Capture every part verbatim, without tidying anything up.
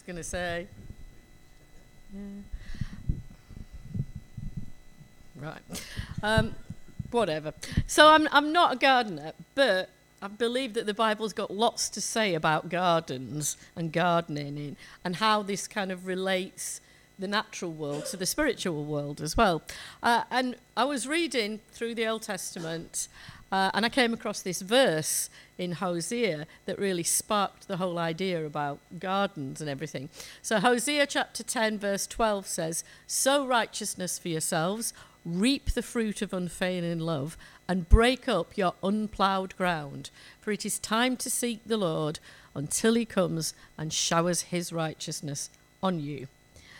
going to say. Yeah. Right. Um, whatever. So I'm I'm not a gardener, but I believe that the Bible's got lots to say about gardens and gardening and, and how this kind of relates the natural world to the spiritual world as well. Uh, and I was reading through the Old Testament uh, and I came across this verse in Hosea that really sparked the whole idea about gardens and everything. So Hosea chapter ten verse twelve says, "Sow righteousness for yourselves, reap the fruit of unfailing love, and break up your unploughed ground. For it is time to seek the Lord until he comes and showers his righteousness on you."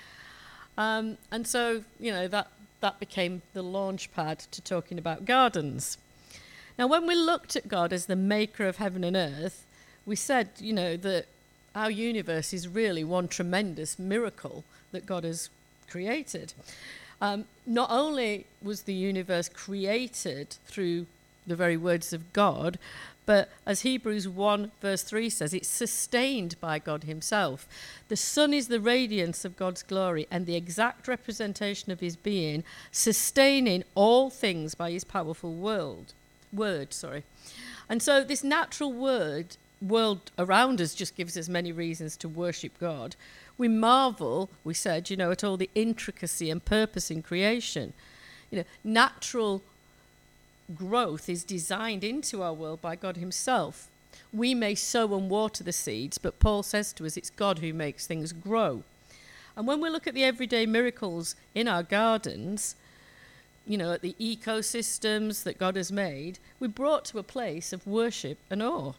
Um, and so, you know, that, that became the launch pad to talking about gardens. Now, when we looked at God as the maker of heaven and earth, we said, you know, that our universe is really one tremendous miracle that God has created. Um, not only was the universe created through the very words of God, but as Hebrews one verse three says, it's sustained by God himself. The sun is the radiance of God's glory and the exact representation of his being, sustaining all things by his powerful word. Word, sorry. And so this natural word world around us just gives us many reasons to worship God. We marvel, we said, you know, at all the intricacy and purpose in creation. You know, natural growth is designed into our world by God himself. We may sow and water the seeds, but Paul says to us it's God who makes things grow. And when we look at the everyday miracles in our gardens, you know, at the ecosystems that God has made, we're brought to a place of worship and awe.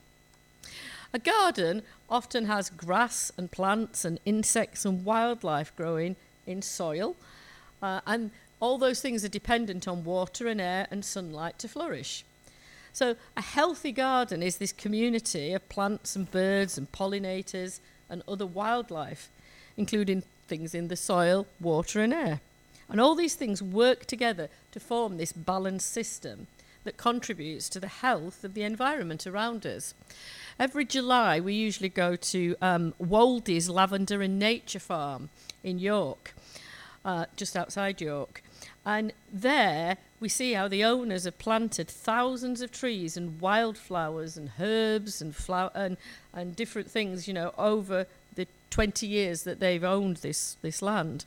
A garden often has grass and plants and insects and wildlife growing in soil, uh, and all those things are dependent on water and air and sunlight to flourish. So a healthy garden is this community of plants and birds and pollinators and other wildlife, including things in the soil, water and air. And all these things work together to form this balanced system that contributes to the health of the environment around us. Every July, we usually go to um, Woldy's Lavender and Nature Farm in York, uh, just outside York. And there we see how the owners have planted thousands of trees and wildflowers and herbs and flower and, and different things, you know, over the twenty years that they've owned this, this land.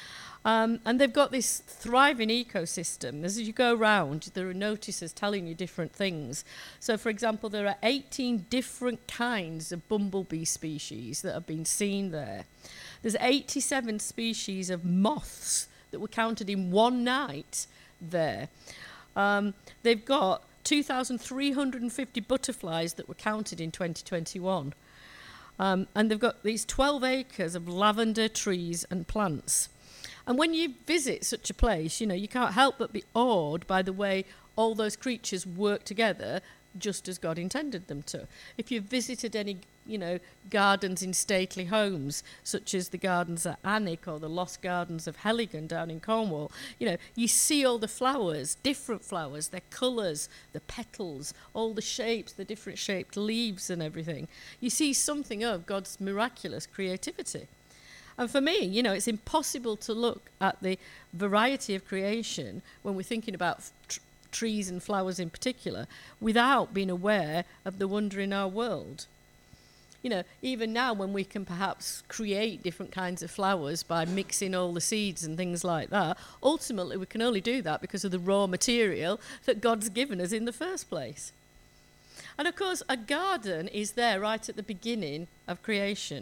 Um, and they've got this thriving ecosystem. As you go around, there are notices telling you different things. So, for example, there are eighteen different kinds of bumblebee species that have been seen there. There's eighty-seven species of moths that were counted in one night there. Um, they've got two thousand three hundred fifty butterflies that were counted in twenty twenty-one. Um, and they've got these twelve acres of lavender trees and plants. And when you visit such a place, you know, you can't help but be awed by the way all those creatures work together just as God intended them to. If you've visited any, you know, gardens in stately homes, such as the gardens at Alnwick or the Lost Gardens of Heligan down in Cornwall, you know, you see all the flowers, different flowers, their colours, the petals, all the shapes, the different shaped leaves and everything. You see something of God's miraculous creativity. And for me, you know, it's impossible to look at the variety of creation when we're thinking about tr- trees and flowers in particular without being aware of the wonder in our world. You know, even now when we can perhaps create different kinds of flowers by mixing all the seeds and things like that, ultimately we can only do that because of the raw material that God's given us in the first place. And of course, a garden is there right at the beginning of creation.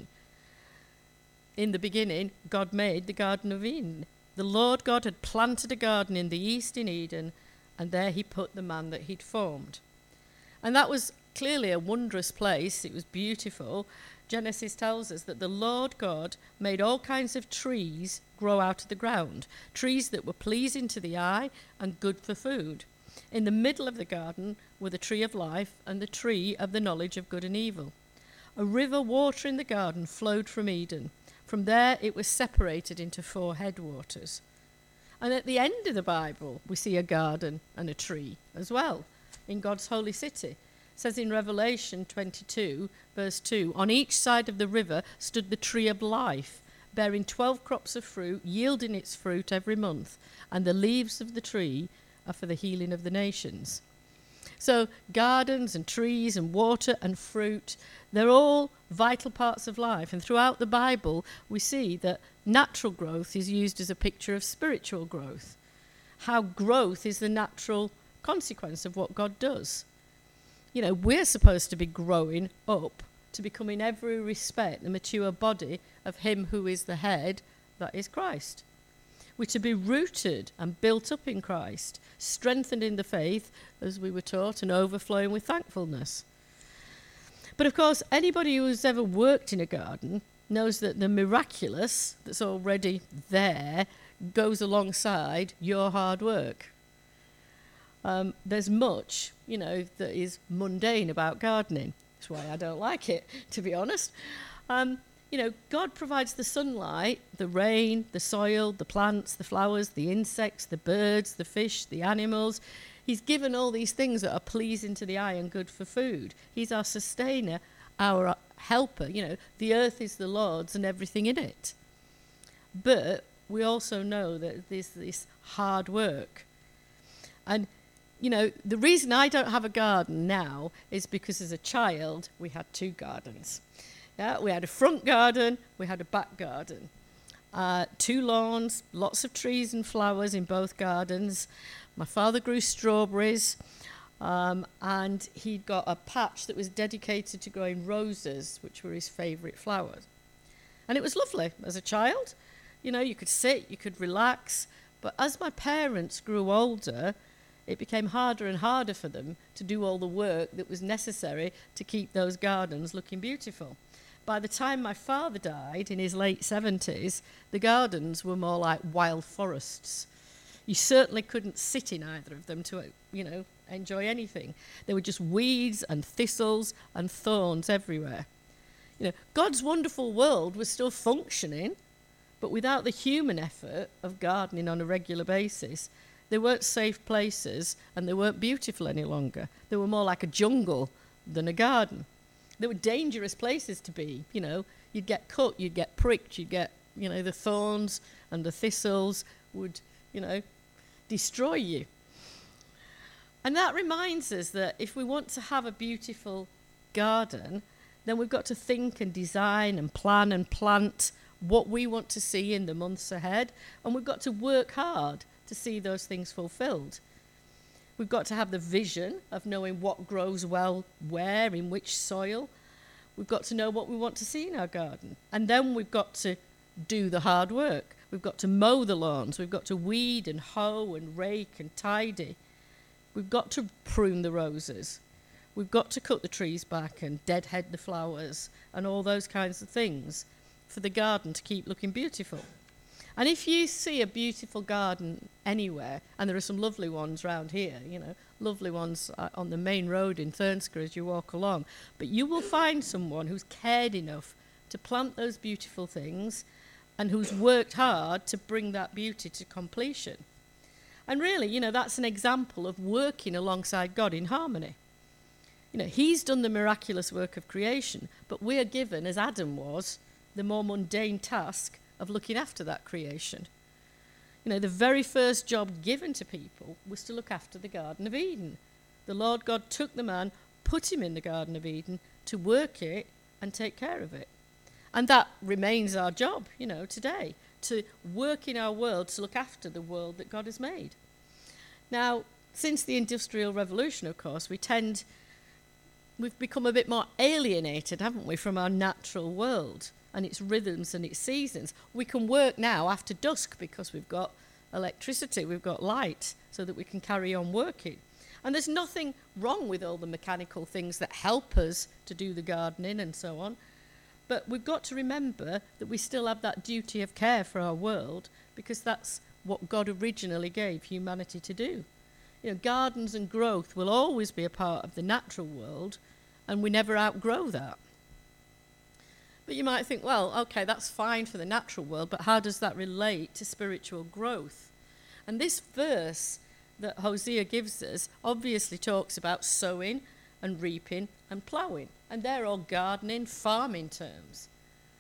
In the beginning, God made the Garden of Eden. The Lord God had planted a garden in the east in Eden, and there he put the man that he'd formed. And that was clearly a wondrous place. It was beautiful. Genesis tells us that the Lord God made all kinds of trees grow out of the ground, trees that were pleasing to the eye and good for food. In the middle of the garden were the tree of life and the tree of the knowledge of good and evil. A river watering the garden flowed from Eden. From there, it was separated into four headwaters. And at the end of the Bible, we see a garden and a tree as well in God's holy city. It says in Revelation twenty-two, verse two, on each side of the river stood the tree of life, bearing twelve crops of fruit, yielding its fruit every month, and the leaves of the tree are for the healing of the nations. So gardens and trees and water and fruit, they're all vital parts of life. And throughout the Bible, we see that natural growth is used as a picture of spiritual growth. How growth is the natural consequence of what God does. You know, we're supposed to be growing up to become in every respect the mature body of him who is the head, that is Christ. We're to be rooted and built up in Christ, strengthened in the faith, as we were taught, and overflowing with thankfulness. But of course, anybody who's ever worked in a garden knows that the miraculous that's already there goes alongside your hard work. Um, there's much, you know, that is mundane about gardening. That's why I don't like it, to be honest. Um, you know, God provides the sunlight, the rain, the soil, the plants, the flowers, the insects, the birds, the fish, the animals. He's given all these things that are pleasing to the eye and good for food. He's our sustainer, our helper. You know, the earth is the Lord's and everything in it. But we also know that there's this hard work. And, you know, the reason I don't have a garden now is because as a child we had two gardens. Yeah, we had a front garden, we had a back garden. Uh, two lawns, lots of trees and flowers in both gardens. My father grew strawberries, um, and he'd got a patch that was dedicated to growing roses, which were his favourite flowers. And it was lovely as a child. You know, you could sit, you could relax. But as my parents grew older, it became harder and harder for them to do all the work that was necessary to keep those gardens looking beautiful. By the time my father died in his late seventies, the gardens were more like wild forests. You certainly couldn't sit in either of them to, you know, enjoy anything. There were just weeds and thistles and thorns everywhere. You know, God's wonderful world was still functioning, but without the human effort of gardening on a regular basis, they weren't safe places and they weren't beautiful any longer. They were more like a jungle than a garden. They were dangerous places to be, you know. You'd get cut, you'd get pricked, you'd get, you know, the thorns and the thistles would, you know, destroy you. And that reminds us that if we want to have a beautiful garden, then we've got to think and design and plan and plant what we want to see in the months ahead, and we've got to work hard to see those things fulfilled. We've got to have the vision of knowing what grows well where, in which soil. We've got to know what we want to see in our garden. And then we've got to do the hard work. We've got to mow the lawns. We've got to weed and hoe and rake and tidy. We've got to prune the roses. We've got to cut the trees back and deadhead the flowers and all those kinds of things for the garden to keep looking beautiful. And if you see a beautiful garden anywhere, and there are some lovely ones round here, you know, lovely ones on the main road in Thurnscrough as you walk along, but you will find someone who's cared enough to plant those beautiful things and who's worked hard to bring that beauty to completion. And really, you know, that's an example of working alongside God in harmony. You know, he's done the miraculous work of creation, but we are given, as Adam was, the more mundane task of looking after that creation. You know, the very first job given to people was to look after the Garden of Eden. The Lord God took the man, put him in the Garden of Eden to work it and take care of it. And that remains our job, you know, today, to work in our world to look after the world that God has made. Now, since the Industrial Revolution, of course, we tend, we've become a bit more alienated, haven't we, from our natural world and its rhythms and its seasons. We can work now after dusk because we've got electricity, we've got light, so that we can carry on working. And there's nothing wrong with all the mechanical things that help us to do the gardening and so on. But we've got to remember that we still have that duty of care for our world, because that's what God originally gave humanity to do. You know, gardens and growth will always be a part of the natural world, and we never outgrow that. But you might think, well, okay, that's fine for the natural world, but how does that relate to spiritual growth? And this verse that Hosea gives us obviously talks about sowing and reaping and ploughing. And they're all gardening, farming terms.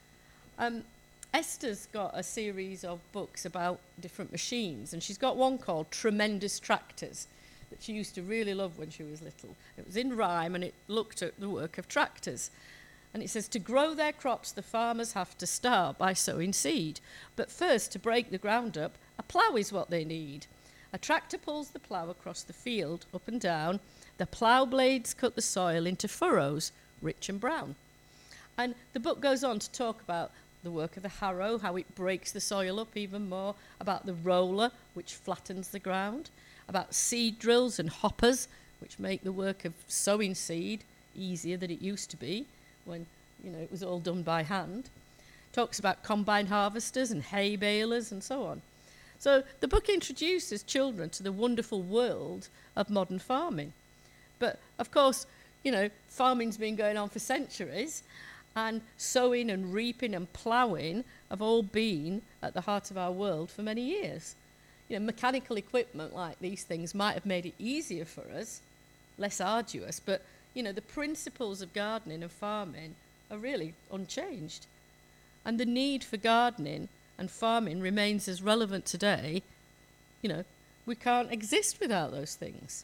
Um, Esther's got a series of books about different machines, and she's got one called Tremendous Tractors that she used to really love when she was little. It was in rhyme, and it looked at the work of tractors. And it says, to grow their crops, the farmers have to start by sowing seed. But first, to break the ground up, a plough is what they need. A tractor pulls the plough across the field, up and down. The plough blades cut the soil into furrows, rich and brown. And the book goes on to talk about the work of the harrow, how it breaks the soil up even more, about the roller, which flattens the ground, about seed drills and hoppers, which make the work of sowing seed easier than it used to be, when, you know, it was all done by hand. Talks about combine harvesters and hay balers and so on. So the book introduces children to the wonderful world of modern farming. But, of course, you know, farming's been going on for centuries, and sowing and reaping and ploughing have all been at the heart of our world for many years. You know, mechanical equipment like these things might have made it easier for us, less arduous, but you know, the principles of gardening and farming are really unchanged. And the need for gardening and farming remains as relevant today. You know, we can't exist without those things.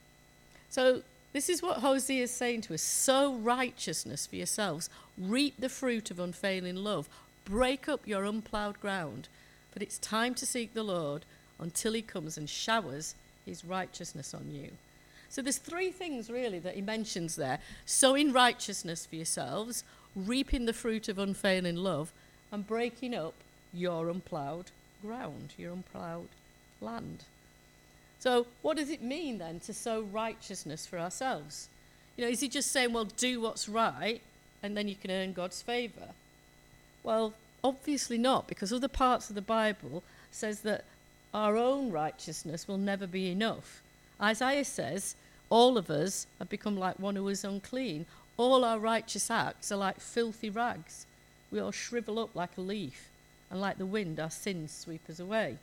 So this is what Hosea is saying to us. Sow righteousness for yourselves. Reap the fruit of unfailing love. Break up your unploughed ground. But it's time to seek the Lord until he comes and showers his righteousness on you. So there's three things really that he mentions there. Sowing righteousness for yourselves, reaping the fruit of unfailing love, and breaking up your unploughed ground, your unploughed land. So what does it mean then to sow righteousness for ourselves? You know, is he just saying, well, do what's right and then you can earn God's favour? Well, obviously not, because other parts of the Bible says that our own righteousness will never be enough. Isaiah says, all of us have become like one who is unclean. All our righteous acts are like filthy rags. We all shrivel up like a leaf, and like the wind our sins sweep us away.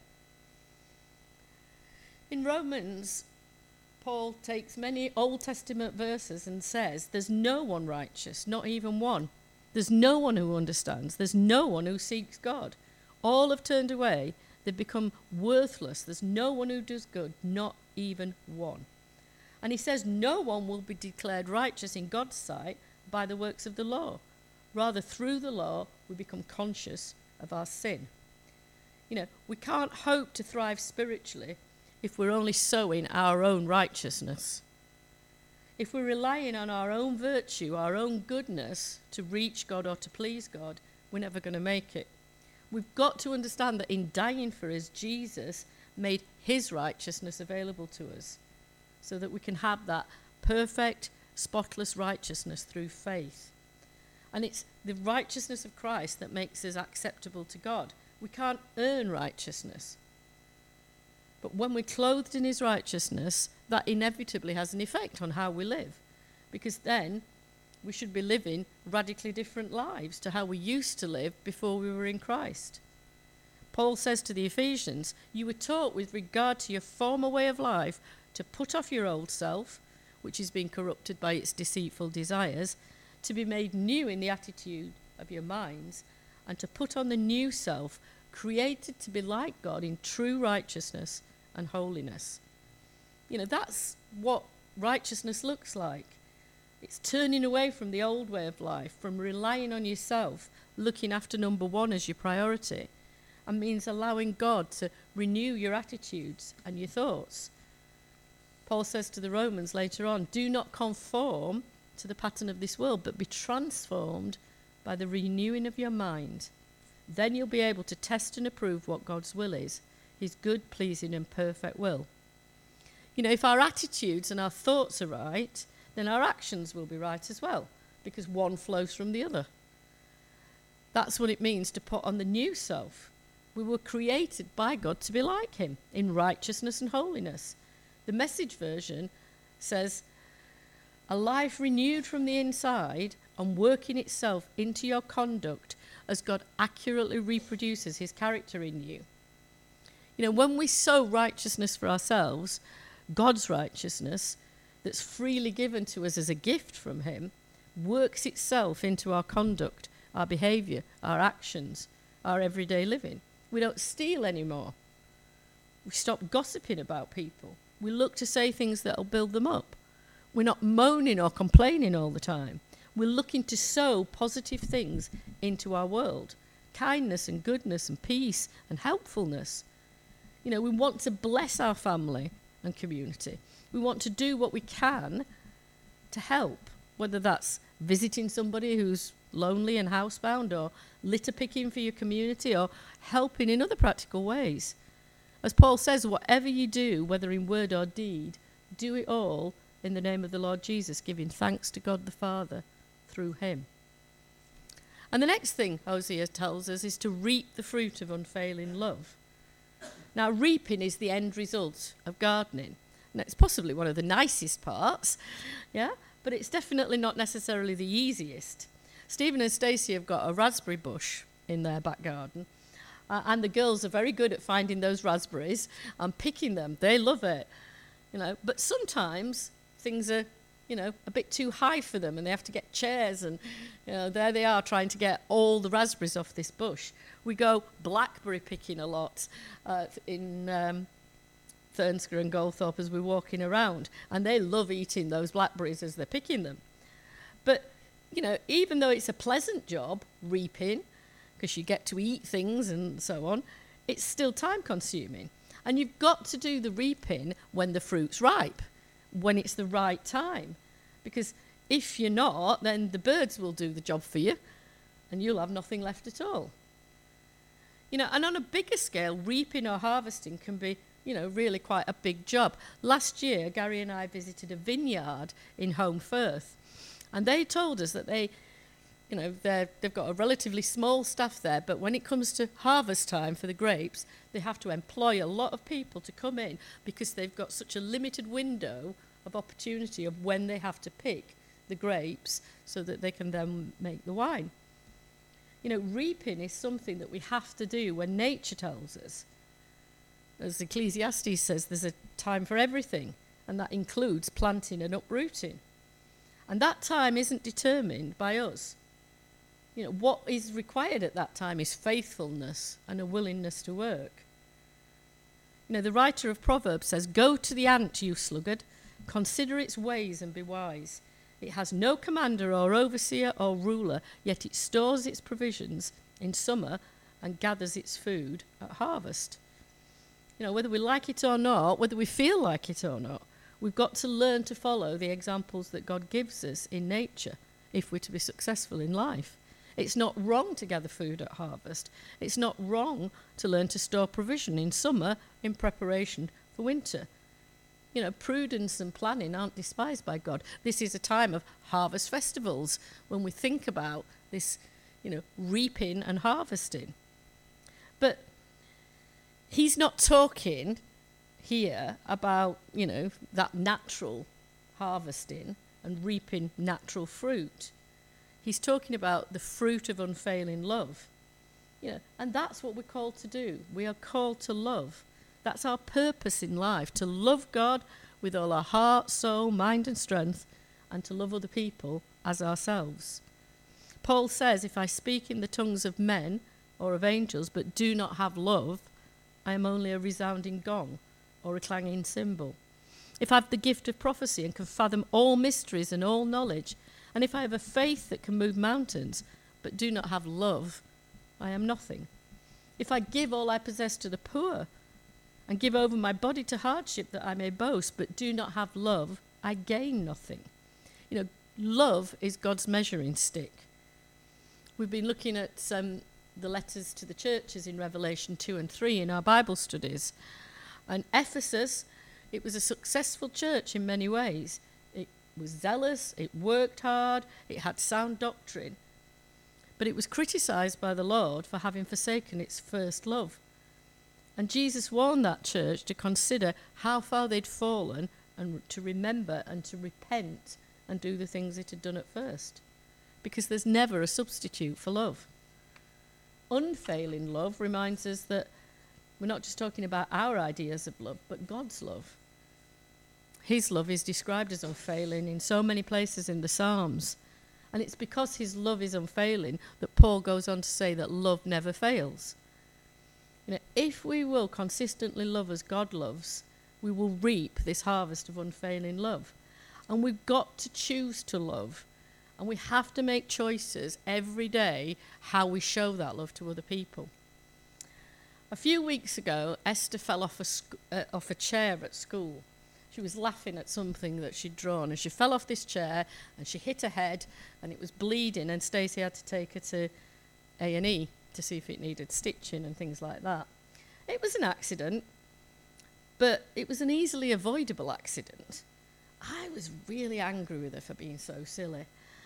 In Romans, Paul takes many Old Testament verses and says, there's no one righteous, not even one. There's no one who understands. There's no one who seeks God. All have turned away. They've become worthless. There's no one who does good, not even one. And he says no one will be declared righteous in God's sight by the works of the law. Rather, through the law, we become conscious of our sin. You know, we can't hope to thrive spiritually if we're only sowing our own righteousness. If we're relying on our own virtue, our own goodness to reach God or to please God, we're never going to make it. We've got to understand that in dying for us, Jesus made his righteousness available to us so that we can have that perfect, spotless righteousness through faith. And it's the righteousness of Christ that makes us acceptable to God. We can't earn righteousness. But when we're clothed in his righteousness, that inevitably has an effect on how we live. Because then we should be living radically different lives to how we used to live before we were in Christ. Paul says to the Ephesians, you were taught with regard to your former way of life to put off your old self, which is being corrupted by its deceitful desires, to be made new in the attitude of your minds, and to put on the new self, created to be like God in true righteousness and holiness. You know, that's what righteousness looks like. It's turning away from the old way of life, from relying on yourself, looking after number one as your priority, and means allowing God to renew your attitudes and your thoughts. Paul says to the Romans later on, do not conform to the pattern of this world, but be transformed by the renewing of your mind. Then you'll be able to test and approve what God's will is, his good, pleasing and perfect will. You know, if our attitudes and our thoughts are right, then our actions will be right as well, because one flows from the other. That's what it means to put on the new self. We were created by God to be like him in righteousness and holiness. The Message version says, a life renewed from the inside and working itself into your conduct as God accurately reproduces his character in you. You know, when we sow righteousness for ourselves, God's righteousness, that's freely given to us as a gift from him works itself into our conduct, our behaviour, our actions, our everyday living. We don't steal anymore. We stop gossiping about people. We look to say things that will build them up. We're not moaning or complaining all the time. We're looking to sow positive things into our world. Kindness and goodness and peace and helpfulness. You know, we want to bless our family and community. We want to do what we can to help, whether that's visiting somebody who's lonely and housebound, or litter picking for your community, or helping in other practical ways. As Paul says, whatever you do, whether in word or deed, do it all in the name of the Lord Jesus, giving thanks to God the Father through him. And the next thing Hosea tells us is to reap the fruit of unfailing love. Now, reaping is the end result of gardening. And it's possibly one of the nicest parts, yeah, but it's definitely not necessarily the easiest. Stephen and Stacey have got a raspberry bush in their back garden, uh, and the girls are very good at finding those raspberries and picking them. They love it, you know. But sometimes things are, you know, a bit too high for them, and they have to get chairs, and you know, there they are trying to get all the raspberries off this bush. We go blackberry picking a lot uh, in um, Thurnscrew and Goldthorpe as we're walking around, and they love eating those blackberries as they're picking them. But you know, even though it's a pleasant job, reaping, because you get to eat things and so on, it's still time consuming. And you've got to do the reaping when the fruit's ripe, when it's the right time. Because if you're not, then the birds will do the job for you, and you'll have nothing left at all. You know, and on a bigger scale, reaping or harvesting can be, you know, really quite a big job. Last year, Gary and I visited a vineyard in Home Firth. And they told us that they, you know, they've got a relatively small staff there, but when it comes to harvest time for the grapes, they have to employ a lot of people to come in because they've got such a limited window of opportunity of when they have to pick the grapes so that they can then make the wine. You know, reaping is something that we have to do when nature tells us. As Ecclesiastes says, there's a time for everything, and that includes planting and uprooting. And that time isn't determined by us. You know, what is required at that time is faithfulness and a willingness to work. You know, the writer of Proverbs says, "Go to the ant, you sluggard, consider its ways and be wise. It has no commander or overseer or ruler, yet it stores its provisions in summer and gathers its food at harvest." You know, whether we like it or not, whether we feel like it or not, we've got to learn to follow the examples that God gives us in nature if we're to be successful in life. It's not wrong to gather food at harvest. It's not wrong to learn to store provision in summer in preparation for winter. You know, prudence and planning aren't despised by God. This is a time of harvest festivals when we think about this, you know, reaping and harvesting. But he's not talking here about, you know, that natural harvesting and reaping natural fruit. He's talking about the fruit of unfailing love. You know, and that's what we're called to do. We are called to love. That's our purpose in life, to love God with all our heart, soul, mind and strength, and to love other people as ourselves. Paul says, "If I speak in the tongues of men or of angels, but do not have love, I am only a resounding gong or a clanging cymbal. If I have the gift of prophecy and can fathom all mysteries and all knowledge, and if I have a faith that can move mountains, but do not have love, I am nothing. If I give all I possess to the poor and give over my body to hardship that I may boast, but do not have love, I gain nothing." You know, love is God's measuring stick. We've been looking at um, the letters to the churches in Revelation two and three in our Bible studies. And Ephesus, it was a successful church in many ways. It was zealous, it worked hard, it had sound doctrine. But it was criticised by the Lord for having forsaken its first love. And Jesus warned that church to consider how far they'd fallen and to remember and to repent and do the things it had done at first. Because there's never a substitute for love. Unfailing love reminds us that we're not just talking about our ideas of love, but God's love. His love is described as unfailing in so many places in the Psalms. And it's because his love is unfailing that Paul goes on to say that love never fails. You know, if we will consistently love as God loves, we will reap this harvest of unfailing love. And we've got to choose to love. And we have to make choices every day how we show that love to other people. A few weeks ago, Esther fell off a, sc- uh, off a chair at school. She was laughing at something that she'd drawn, and she fell off this chair, and she hit her head, and it was bleeding, and Stacey had to take her to A and E to see if it needed stitching and things like that. It was an accident, but it was an easily avoidable accident. I was really angry with her for being so silly.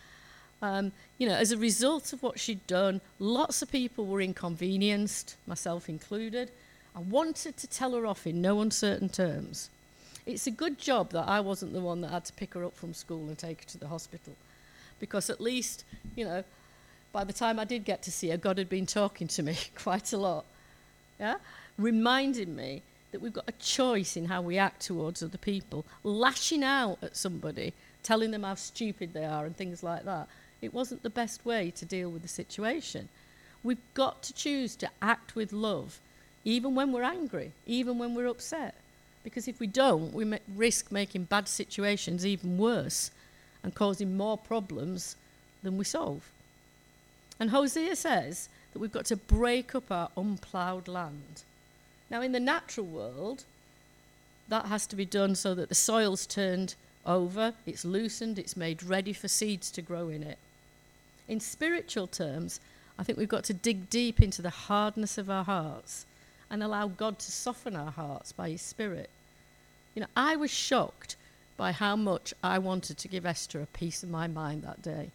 Um, you know, as a result of what she'd done, lots of people were inconvenienced, myself included. I wanted to tell her off in no uncertain terms. It's a good job that I wasn't the one that had to pick her up from school and take her to the hospital, because at least, you know, by the time I did get to see her, God had been talking to me quite a lot, yeah, reminding me that we've got a choice in how we act towards other people. Lashing out at somebody, telling them how stupid they are and things like that, it wasn't the best way to deal with the situation. We've got to choose to act with love, even when we're angry, even when we're upset. Because if we don't, we ma- risk making bad situations even worse and causing more problems than we solve. And Hosea says that we've got to break up our unploughed land. Now, in the natural world, that has to be done so that the soil's turned over, it's loosened, it's made ready for seeds to grow in it. In spiritual terms, I think we've got to dig deep into the hardness of our hearts and allow God to soften our hearts by his Spirit. You know, I was shocked by how much I wanted to give Esther a piece of my mind that day.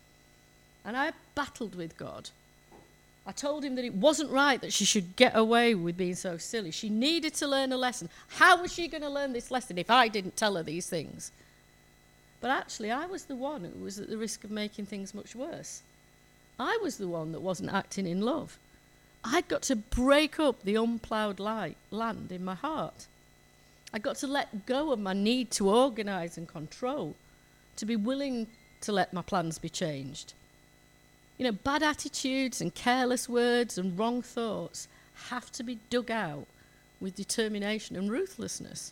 And I battled with God. I told him that it wasn't right that she should get away with being so silly. She needed to learn a lesson. How was she going to learn this lesson if I didn't tell her these things? But actually, I was the one who was at the risk of making things much worse. I was the one that wasn't acting in love. I'd got to break up the unploughed li- land in my heart. I got to let go of my need to organise and control, to be willing to let my plans be changed. You know, bad attitudes and careless words and wrong thoughts have to be dug out with determination and ruthlessness.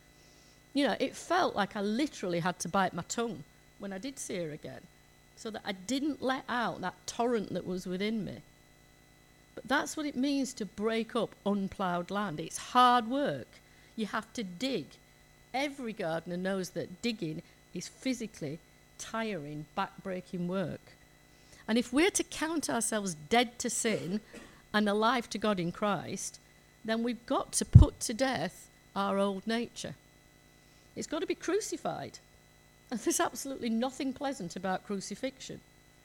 You know, it felt like I literally had to bite my tongue when I did see her again, so that I didn't let out that torrent that was within me. But that's what it means to break up unploughed land. It's hard work. You have to dig. Every gardener knows that digging is physically tiring, back-breaking work. And if we're to count ourselves dead to sin and alive to God in Christ, then we've got to put to death our old nature. It's got to be crucified. And there's absolutely nothing pleasant about crucifixion.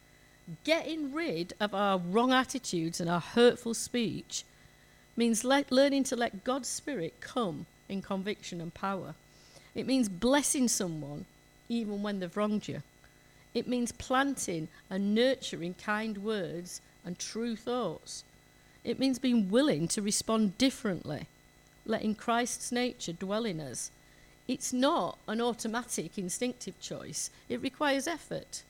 Getting rid of our wrong attitudes and our hurtful speech means let, learning to let God's Spirit come in conviction and power. It means blessing someone even when they've wronged you. It means planting and nurturing kind words and true thoughts. It means being willing to respond differently, letting Christ's nature dwell in us. It's not an automatic, instinctive choice. It requires effort.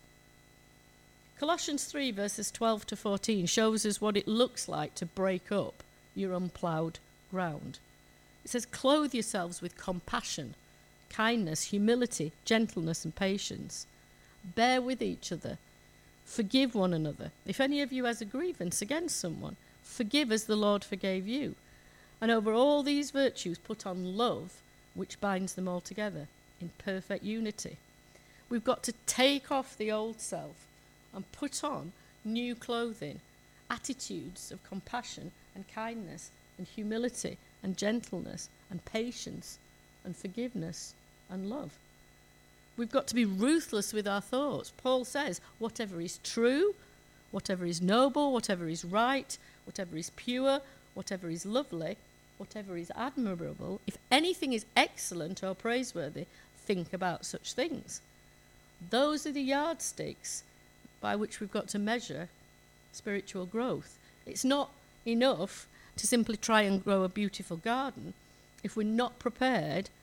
Colossians three, verses twelve to fourteen shows us what it looks like to break up your unploughed ground. It says, clothe yourselves with compassion, kindness, humility, gentleness, and patience. Bear with each other. Forgive one another. If any of you has a grievance against someone, forgive as the Lord forgave you. And over all these virtues put on love, which binds them all together in perfect unity. We've got to take off the old self and put on new clothing, attitudes of compassion and kindness and humility and gentleness and patience and forgiveness and love. We've got to be ruthless with our thoughts. Paul says, whatever is true, whatever is noble, whatever is right, whatever is pure, whatever is lovely, whatever is admirable, if anything is excellent or praiseworthy, think about such things. Those are the yardsticks by which we've got to measure spiritual growth. It's not enough to simply try and grow a beautiful garden if we're not prepared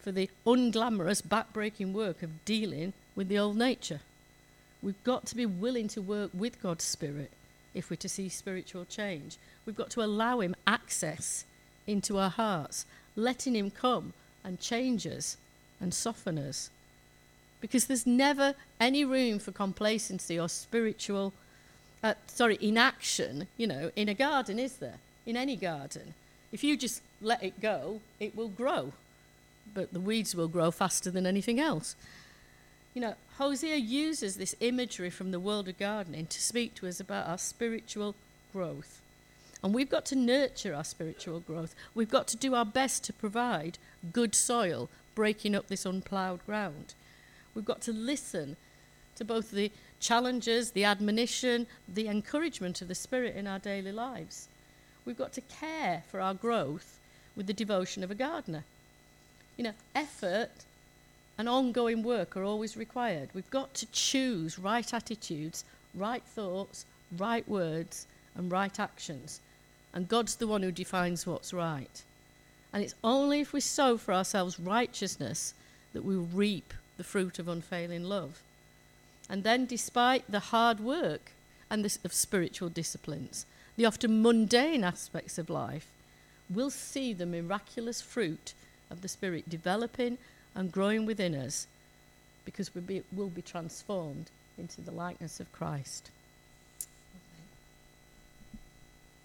for the unglamorous, backbreaking work of dealing with the old nature. We've got to be willing to work with God's Spirit if we're to see spiritual change. We've got to allow him access into our hearts, letting him come and change us and soften us. Because there's never any room for complacency or spiritual, uh, sorry, inaction, you know, in a garden, is there? In any garden. If you just let it go, it will grow. But the weeds will grow faster than anything else. You know, Hosea uses this imagery from the world of gardening to speak to us about our spiritual growth. And we've got to nurture our spiritual growth. We've got to do our best to provide good soil, breaking up this unploughed ground. We've got to listen to both the challenges, the admonition, the encouragement of the Spirit in our daily lives. We've got to care for our growth with the devotion of a gardener. You know, effort and ongoing work are always required. We've got to choose right attitudes, right thoughts, right words, and right actions. And God's the one who defines what's right. And it's only if we sow for ourselves righteousness that we reap the fruit of unfailing love. And then, despite the hard work and the of spiritual disciplines, the often mundane aspects of life, we'll see the miraculous fruit of the Spirit developing and growing within us, because we'll be, we'll be transformed into the likeness of Christ.